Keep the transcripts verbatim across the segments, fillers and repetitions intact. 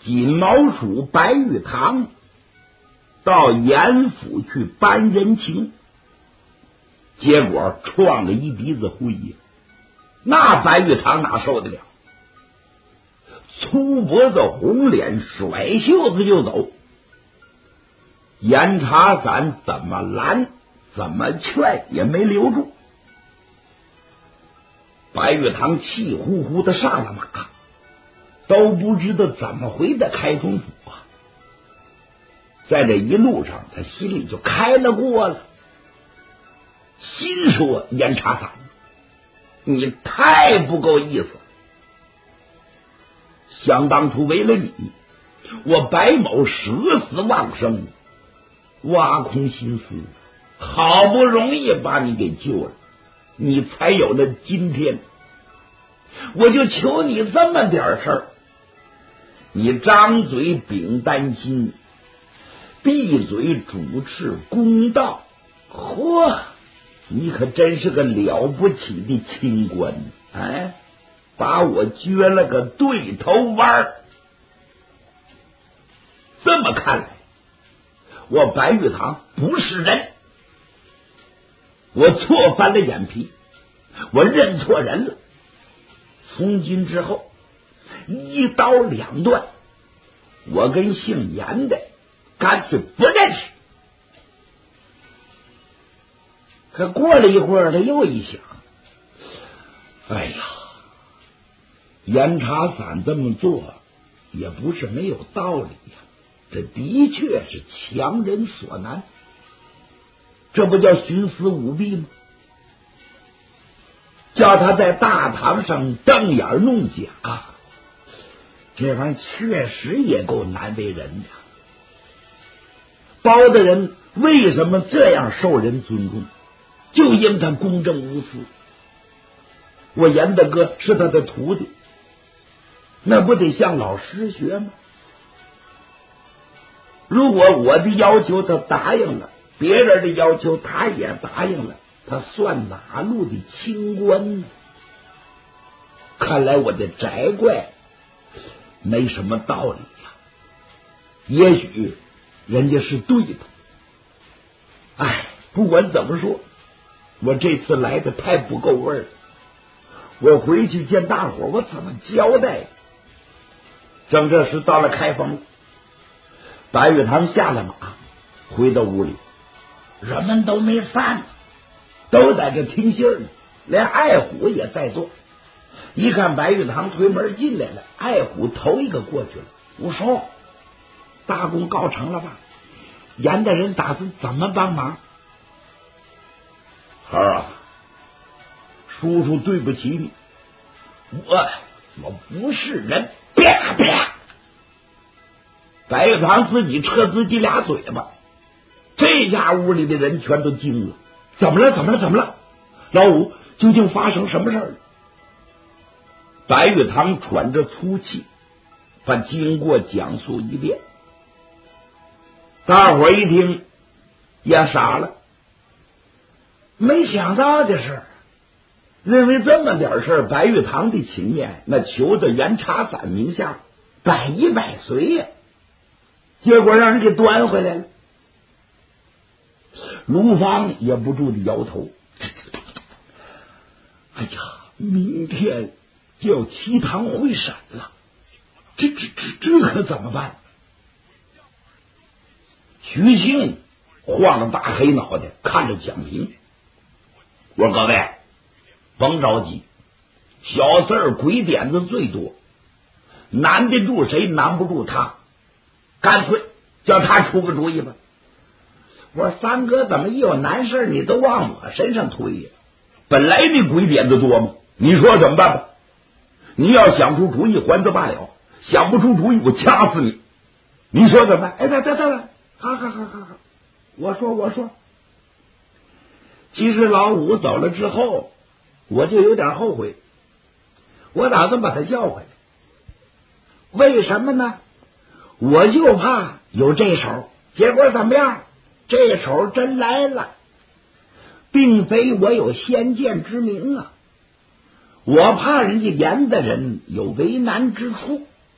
金毛鼠白玉堂到严府去搬人情，结果撞了一鼻子灰呀，那白玉堂哪受得了？粗脖子红脸，甩袖子就走。严查伞怎么拦怎么劝也没留住。白玉堂气呼呼的上了马，都不知道怎么回的开封府啊。在这一路上，他心里就开了锅了，心说严查伞，你太不够意思了。想当初为了你，我白某舍死忘生，挖空心思，好不容易把你给救了，你才有了今天。我就求你这么点事儿，你张嘴秉丹心，闭嘴主持公道，嚯，你可真是个了不起的清官，哎，把我撅了个对头弯儿。这么看来，我白玉堂不是人，我错翻了眼皮，我认错人了。从今之后，一刀两断，我跟姓严的干脆不认识。可过了一会儿，他又一想，哎呀，严查伞这么做也不是没有道理呀，这的确是强人所难，这不叫徇私舞弊吗？叫他在大堂上瞪眼弄假，这玩意确实也够难为人的。包大人为什么这样受人尊重？就因他公正无私。我严大哥是他的徒弟，那不得向老师学吗？如果我的要求他答应了，别人的要求他也答应了，他算哪路的清官呢？看来我的摘怪没什么道理呀，也许人家是对的。哎，不管怎么说，我这次来的太不够味儿，我回去见大伙，我怎么交代？正这时到了开封，白玉堂下了马，回到屋里，人们都没散呢，都在这听信呢，连爱虎也在座。一看白玉堂推门进来了，爱虎头一个过去了。我说大功告成了吧？严大人打算怎么帮忙？孩儿啊，叔叔对不起你，我我不是人。啪啪！白玉堂自己撤自己俩嘴巴，这下屋里的人全都惊了。怎么了？怎么了？怎么了？老五，究竟发生什么事儿了？白玉堂喘着粗气，把经过讲述一遍。大伙一听也傻了，没想到的是，认为这么点事儿，白玉堂的情面那求到严查伞名下百依百随呀，结果让人给端回来了。卢芳也不住的摇头，哎呀，明天就要齐堂会审了，这这这这可怎么办？徐庆晃了大黑脑袋看着蒋平，我说各位甭着急，小四儿鬼点子最多，难得住谁难不住他，干脆叫他出个主意吧。我说三哥怎么一有难事你都往我身上推呀？本来你鬼点子多嘛，你说怎么办吧？你要想出主意还则罢了，想不出主意我掐死你，你说怎么办？哎，得得得，好好好好好，我说我说。其实老五走了之后，我就有点后悔，我打算把他叫回来。为什么呢？我就怕有这手，结果怎么样？这手真来了，并非我有先见之明啊，我怕人家严的人有为难之处。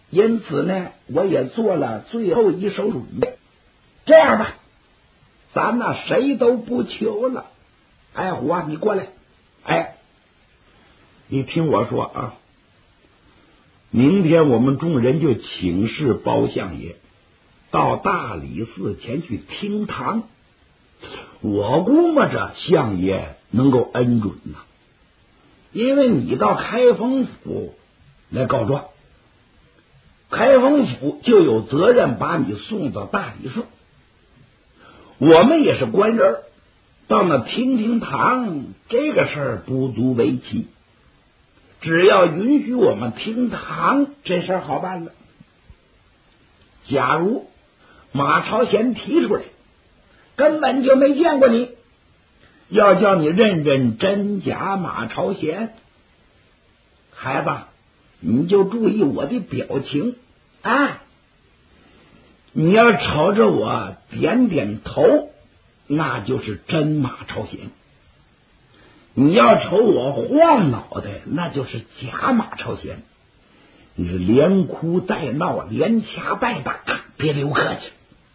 因此呢，我也做了最后一手准备。这样吧，咱呐谁都不求了。哎，虎啊，你过来。哎，你听我说啊，明天我们众人就请示包相爷，到大理寺前去听堂。我估摸着相爷能够恩准呐，因为你到开封府来告状，开封府就有责任把你送到大理寺。我们也是官人，到那听听堂，这个事儿不足为奇。只要允许我们听堂，这事儿好办了。假如马朝贤提出来，根本就没见过你，要叫你认认真假马朝贤，孩子，你就注意我的表情啊！你要瞅着我点点头，那就是真马朝贤；你要瞅我晃脑袋，那就是假马朝贤。你是连哭带闹，连掐带打，别留客气。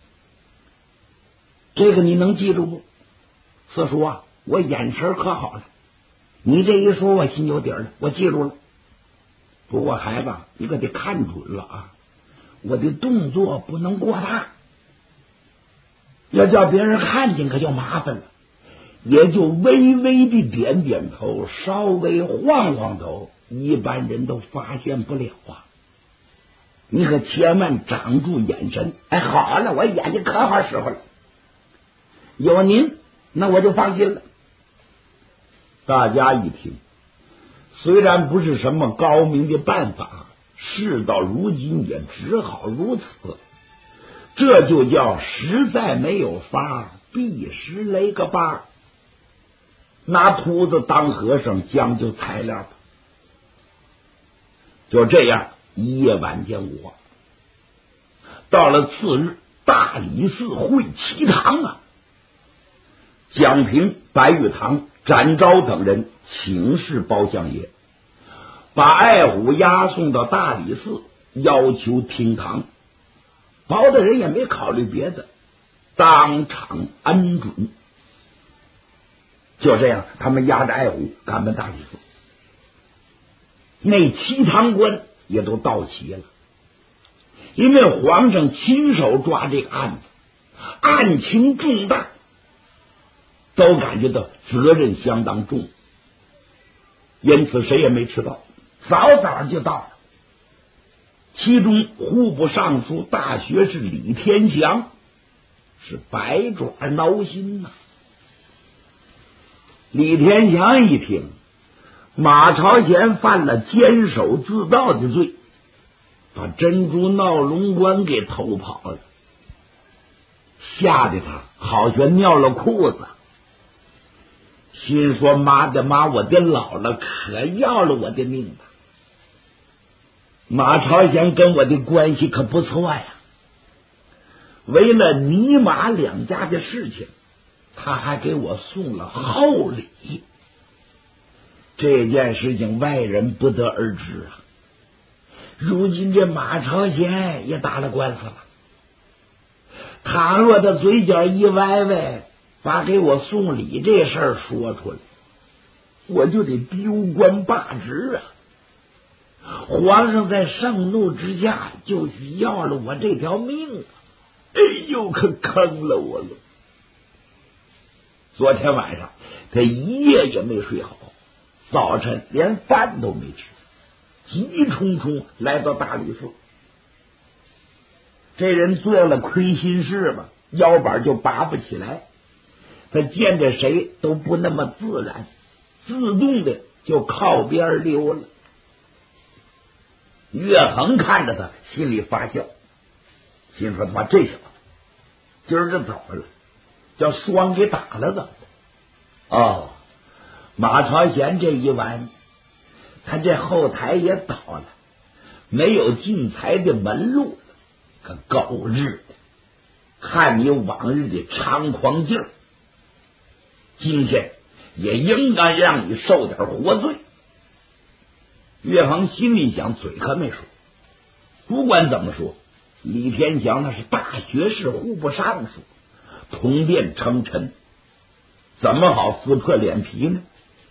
这个你能记住不？四叔啊，我眼神可好了，你这一说我心有底了，我记住了。不过孩子，你可得看准了啊，我的动作不能过大，要叫别人看见可就麻烦了。也就微微的点点头，稍微晃晃头，一般人都发现不了啊。你可千万长住眼神。哎，好了，我眼睛可好使唤了，有您那我就放心了。大家一听，虽然不是什么高明的办法，事到如今也只好如此。这就叫实在没有法，必时来个把，拿秃子当和尚，讲究材料吧。就这样，一夜晚间我到了次日，大理寺会齐堂啊，蒋平、白玉堂、展昭等人请示包相爷，把爱虎押送到大理寺，要求听堂。包大人也没考虑别的，当场恩准。就这样，他们押着爱虎赶奔大理寺。那七堂官也都到齐了，因为皇上亲手抓这个案子，案情重大，都感觉到责任相当重，因此谁也没迟到，早早就到了。其中户部尚书大学士李天祥是百爪挠心呐、啊。李天祥一听马朝贤犯了监守自盗的罪，把珍珠闹龙冠给偷跑了，吓得他好像尿了裤子，心说妈的妈，我的姥姥可要了我的命吧。马朝贤跟我的关系可不错呀，为了尼马两家的事情，他还给我送了厚礼。这件事情外人不得而知啊。如今这马朝贤也打了官司了，倘若他嘴角一歪歪，把给我送礼这事儿说出来，我就得丢官罢职啊。皇上在盛怒之下就要了我这条命啊！哎呦，可坑了我了。昨天晚上他一夜也没睡好，早晨连饭都没吃，急冲冲来到大理寺。这人做了亏心事吧，腰板就拔不起来，他见着谁都不那么自然，自动的就靠边溜了。岳恒看着他，心里发笑，心说他妈这小子今儿这怎么了，叫双给打了的。哦，马朝贤这一晚，他这后台也倒了，没有进财的门路了。可狗日的，看你往日的猖狂劲儿，今天也应该让你受点活罪。岳恒心里想，嘴可没说， 不管怎么说，李天祥那是大学士、户部尚书，通电称臣，怎么好撕破脸皮呢？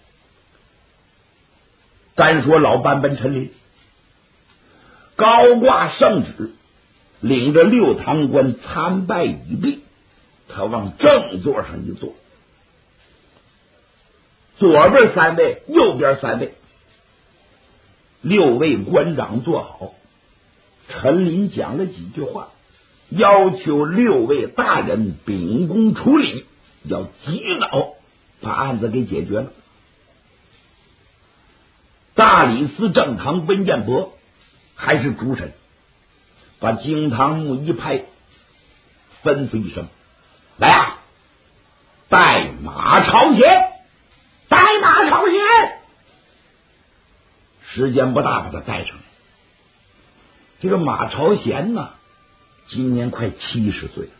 单说老班本陈琳，高挂圣旨，领着六堂官参拜已毕，他往正座上一坐，左边三位，右边三位，六位官长坐好。陈琳讲了几句话，要求六位大人秉公处理，要及早把案子给解决了。大理寺正堂温彦博还是主审，把惊堂木一拍，吩咐一声：“来啊，带马朝贤，带马朝贤！”时间不大，把他带上来。这个马朝贤呢，今年快七十岁了，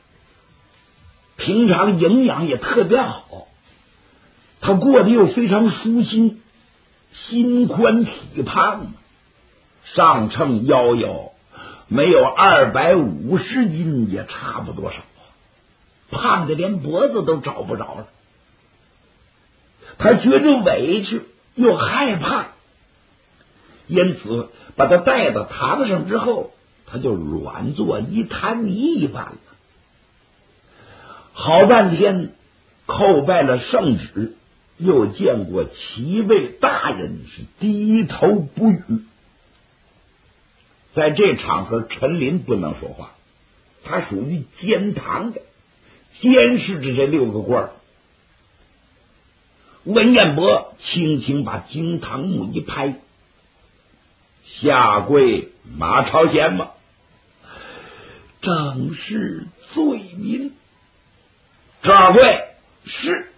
平常营养也特别好，他过得又非常舒心，心宽体胖，上称夭夭，没有二百五十斤也差不多少，胖的连脖子都找不着了。他觉着委屈又害怕，因此把他带到堂上之后，他就软作一滩泥一般了。好半天叩拜了圣旨，又见过七位大人，是低头不语。在这场合，陈琳不能说话，他属于监堂的，监视着这六个官儿。文彦博轻轻把惊堂木一拍：“下跪马朝贤吗？正是罪民。”这二跪是。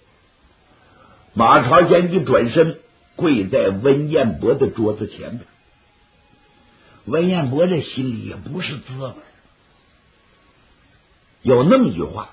马朝贤一转身，跪在文彦博的桌子前面。文彦博这心里也不是滋味，有那么一句话：“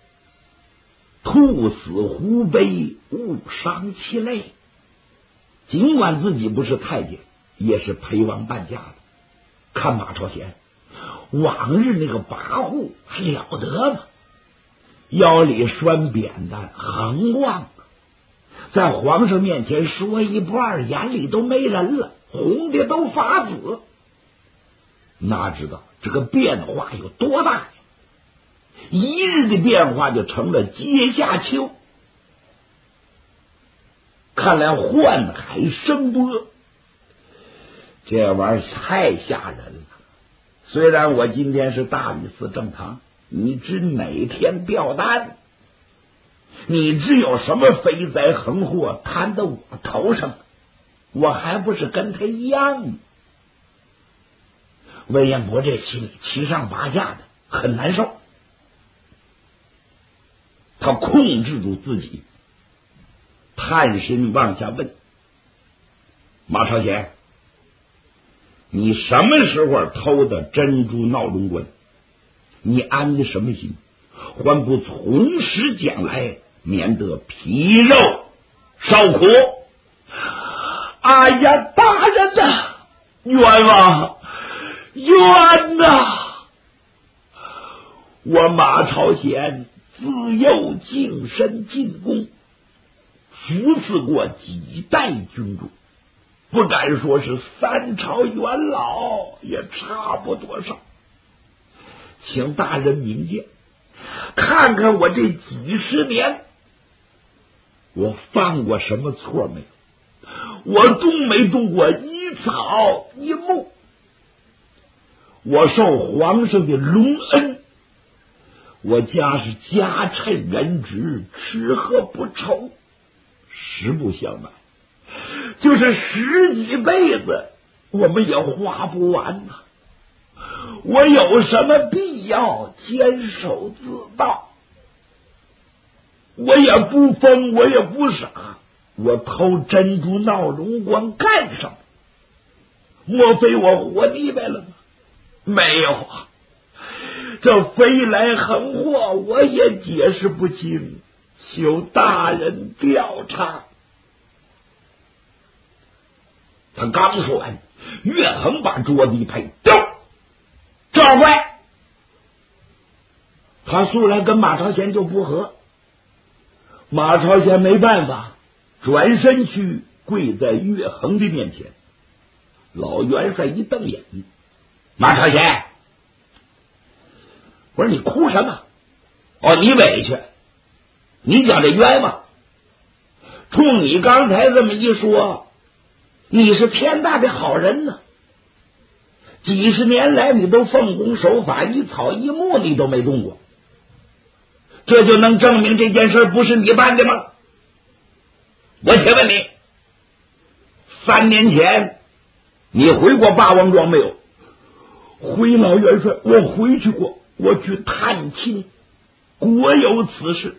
兔死狐悲，勿伤其类。”尽管自己不是太监，也是陪王伴驾的，看马朝贤往日那个跋扈还了得吗？腰里拴扁担，横望，在皇上面前说一不二，眼里都没人了，红的都发紫。哪知道这个变化有多大呀？一日的变化就成了阶下丘。看来宦海生波，这玩意儿太吓人了。虽然我今天是大理寺正堂，你知哪天掉单？你知有什么飞灾横祸摊到我头上，我还不是跟他一样呢？文彦博这心里七上八下的，很难受。他控制住自己，探身往下问：“马朝贤，你什么时候偷的珍珠闹龙冠？你安的什么心？还不从实讲来，免得皮肉受苦。”“哎呀，大人呐，冤枉冤呐！我马朝贤自幼净身进宫，服侍过几代君主，不敢说是三朝元老，也差不多少。请大人明鉴，看看我这几十年，我犯过什么错没有？我动没动过一草一木？我受皇上的隆恩，我家是家趁人直，吃喝不愁。实不相瞒，就是十几辈子，我们也花不完呐。我有什么必要坚守自盗？我也不疯，我也不傻，我偷珍珠闹龙冠干什么？莫非我活腻歪了吗？没有啊，这飞来横祸我也解释不清，求大人调查。他刚说完， 岳恒把桌子一拍，丢，这怪他素来跟马朝贤就不和，马朝贤没办法，转身去跪在岳恒的面前。老元帅一瞪眼，马朝贤，我说你哭什么？哦，你委屈，你讲这冤吗？冲你刚才这么一说，你是天大的好人呢，几十年来你都奉公守法，一草一木你都没动过，这就能证明这件事不是你办的吗？我且问你，三年前你回过霸王庄没有？回，老元帅，我回去过，我去探亲，国有此事。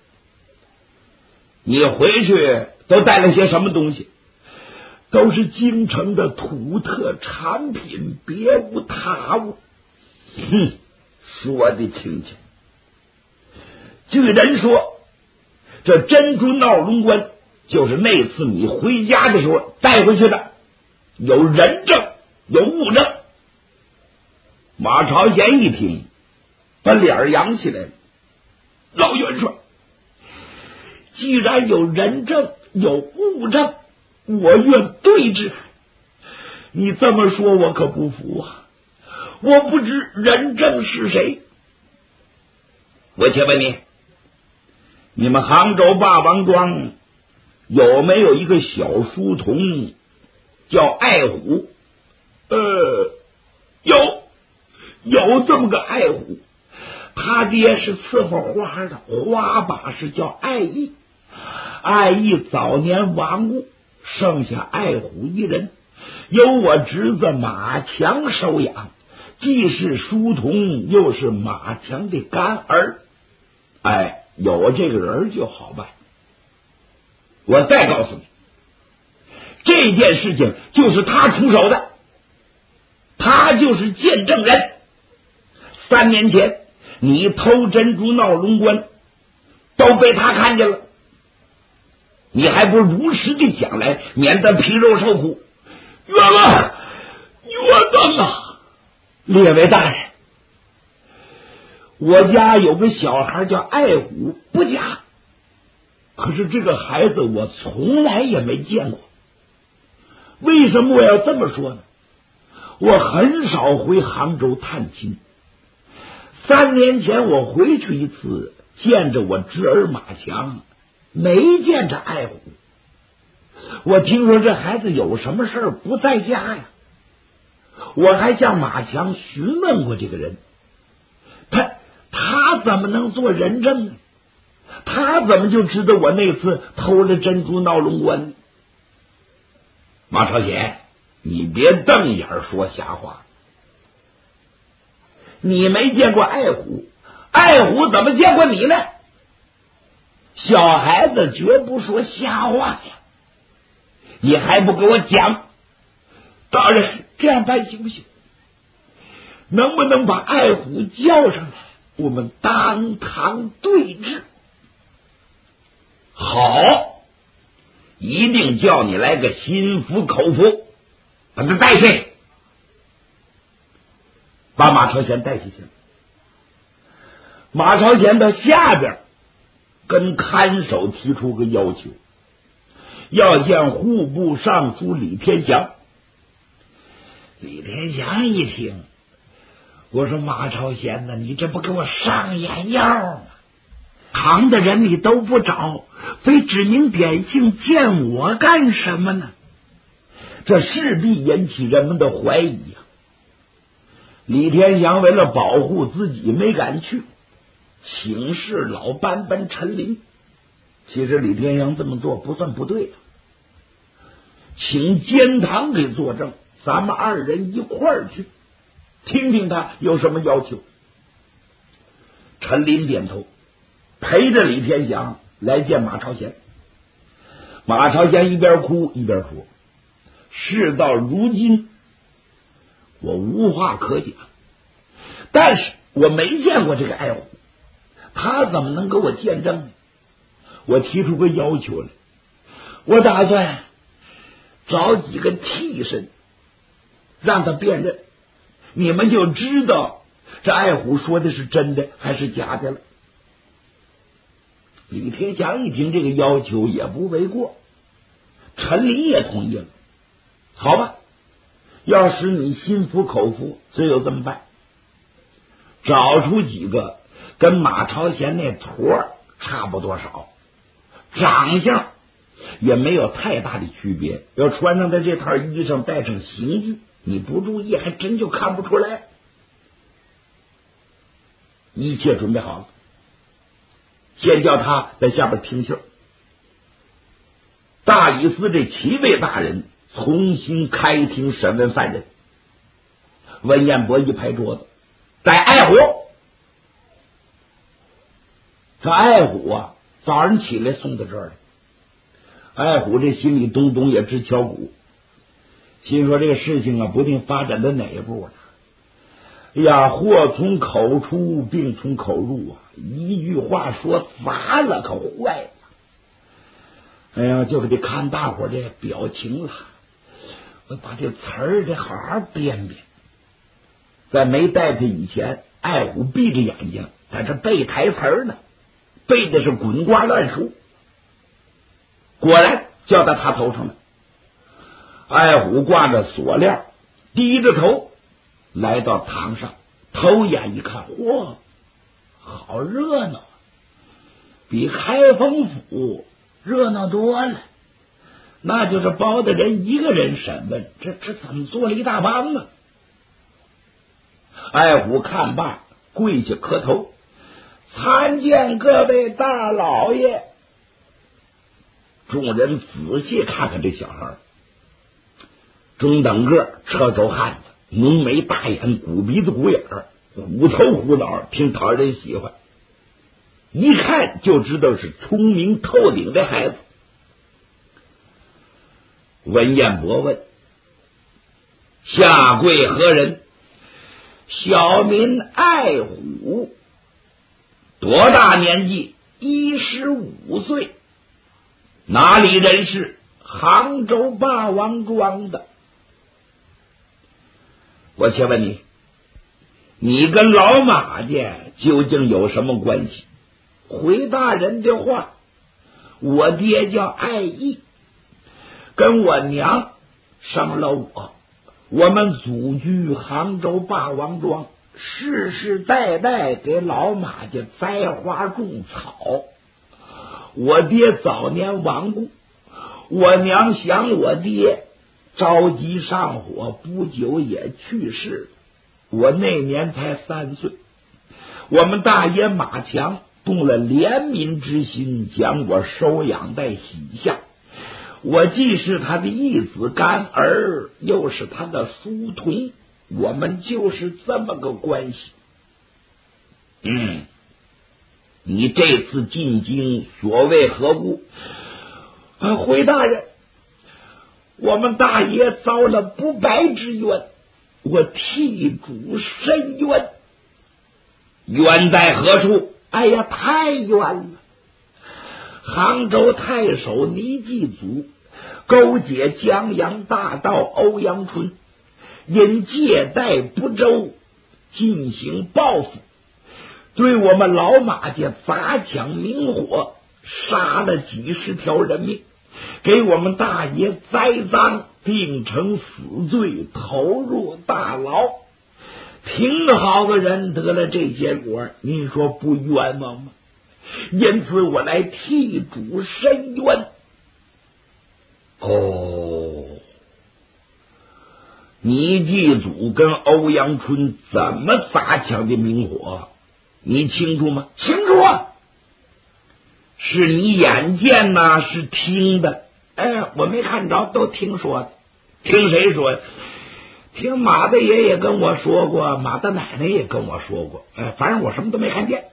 你回去都带了些什么东西？都是京城的土特产品，别无他物。哼，说的轻轻。据人说，这珍珠闹龙冠就是那次你回家的时候带回去的，有人证，有物证。马朝贤一听，把脸扬起来了。老元帅，既然有人证，有物证，我愿对之。你这么说，我可不服啊！我不知人证是谁。我且问你，你们杭州霸王庄有没有一个小书童叫爱虎？呃，有，有这么个爱虎。他爹是伺候花的，花把是叫爱义。爱义早年亡故，剩下爱虎一人，由我侄子马强收养，既是书童，又是马强的干儿。哎，有这个人就好办。我再告诉你，这件事情就是他出手的，他就是见证人。三年前你偷珍珠闹龙冠，都被他看见了，你还不如实的讲来，免得皮肉受苦。冤枉，冤枉啊！列位大人，我家有个小孩叫爱虎，不假，可是这个孩子我从来也没见过。为什么我要这么说呢？我很少回杭州探亲，三年前我回去一次，见着我侄儿马强，没见着爱虎。我听说这孩子有什么事儿不在家呀，我还向马强询问过这个人，他他怎么能做人证呢？他怎么就知道我那次偷了珍珠闹龙冠呢？马朝贤，你别瞪眼说瞎话，你没见过爱虎，爱虎怎么见过你呢？小孩子绝不说瞎话呀！你还不给我讲？大人，这样办行不行？能不能把爱虎叫上来，我们当堂对质？好，一定叫你来个心服口服，把他带去。把马朝贤带去去了。马朝贤到下边跟看守提出个要求，要见户部尚书李天祥。李天祥一听，我说马朝贤呢，你这不给我上眼药吗？堂的人你都不找，非指名点姓见我干什么呢？这势必引起人们的怀疑呀、啊。李天祥为了保护自己没敢去，请示老班本陈琳。其实李天祥这么做不算不对的，请监堂给作证，咱们二人一块儿去听听他有什么要求。陈琳点头，陪着李天祥来见马朝贤。马朝贤一边哭一边说，事到如今我无话可讲，但是我没见过这个爱虎，他怎么能给我见证呢？我提出个要求来，我打算找几个替身， 让他辨认，你们就知道这爱虎说的是真的还是假的了。李铁匠一听这个要求也不为过，陈林也同意了。好吧，要使你心服口服，只有这么办，找出几个跟马朝贤那坨差不多少，长相也没有太大的区别，要穿上他这套衣裳，带上刑具，你不注意还真就看不出来。一切准备好了，先叫他在下边听信儿。大理寺这七位大人重新开庭审问犯人。文彦博一拍桌子，逮爱虎。这爱虎啊，早上起来送到这儿来。爱虎这心里咚咚也直敲鼓，心说这个事情啊，不定发展到哪一步了。哎呀，祸从口出，病从口入啊！一句话说砸了，可坏了。哎呀，就得看大伙这表情了，我把这词儿得好好编编。在没带他以前，爱虎闭着眼睛在这背台词呢，背的是滚瓜烂熟。果然叫到他头上了。爱虎挂着锁链，低着头来到堂上，偷眼一看，嚯，好热闹，比开封府热闹多了。那就是包大人一个人审问，这这怎么做了一大帮啊？爱虎看罢，跪下磕头，参见各位大老爷。众人仔细看看这小孩，中等个，车轴汉子，浓眉大眼，鼓鼻子鼓眼儿，虎头虎脑，挺讨人喜欢，一看就知道是聪明透顶的孩子。文彦博问：下跪何人？小民爱虎。多大年纪？一十五岁。哪里人士？杭州霸王庄的。我且问你，你跟老马家究竟有什么关系？回大人的话，我爹叫爱义，跟我娘生了我，我们祖居杭州霸王庄，世世代代给老马家栽花种草。我爹早年亡故，我娘想我爹着急上火，不久也去世了。我那年才三岁，我们大爷马强动了怜悯之心，将我收养在喜下。我既是他的义子干儿，又是他的书童，我们就是这么个关系。嗯，你这次进京所谓何故？啊，回大人，我们大爷遭了不白之冤，我替主申冤。冤在何处？哎呀，太冤了！杭州太守倪继祖勾结江洋大盗欧阳春，因借贷不周进行报复，对我们老马家砸抢明火，杀了几十条人命，给我们大爷栽赃，定成死罪，投入大牢。挺好的人得了这结果，您说不冤枉吗？因此我来替主申冤。哦，倪继祖跟欧阳春怎么砸抢的明火，你清楚吗？清楚啊。是你眼见呐，是听的？哎，我没看着，都听说的。听谁说的？听马大爷也跟我说过，马大奶奶也跟我说过，哎，反正我什么都没看见。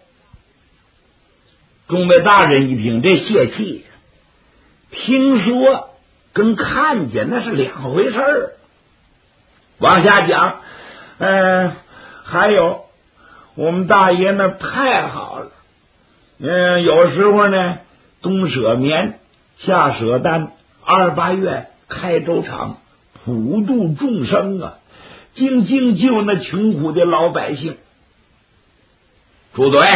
众位大人一听，这泄气，听说跟看见那是两回事儿。往下讲，嗯、呃，还有我们大爷那太好了，嗯，有时候呢，冬舍棉，夏舍单，二八月开粥厂，普度众生啊！ 静静救那穷苦的老百姓。朱队，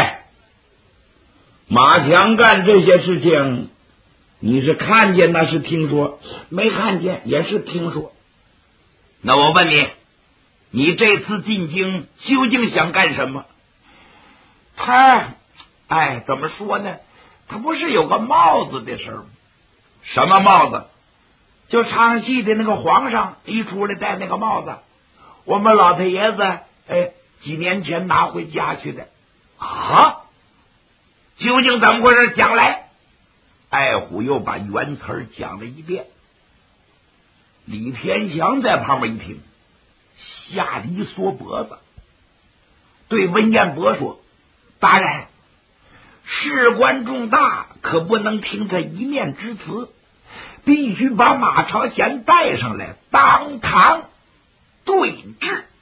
马强干这些事情，你是看见那是听说？ 没看见，也是听说。 那我问你，你这次进京究竟想干什么？ 他，哎，怎么说呢？他不是有个帽子的事吗？ 什么帽子？ 就唱戏的那个皇上一出来戴那个帽子，我们老太爷子哎几年前拿回家去的。 啊？究竟怎么回事？讲来。艾虎又把原词讲了一遍。李天祥在旁边一听，吓得一缩脖子，对文彦博说：“大人，事关重大，可不能听他一面之词，必须把马朝贤带上来，当堂对质。”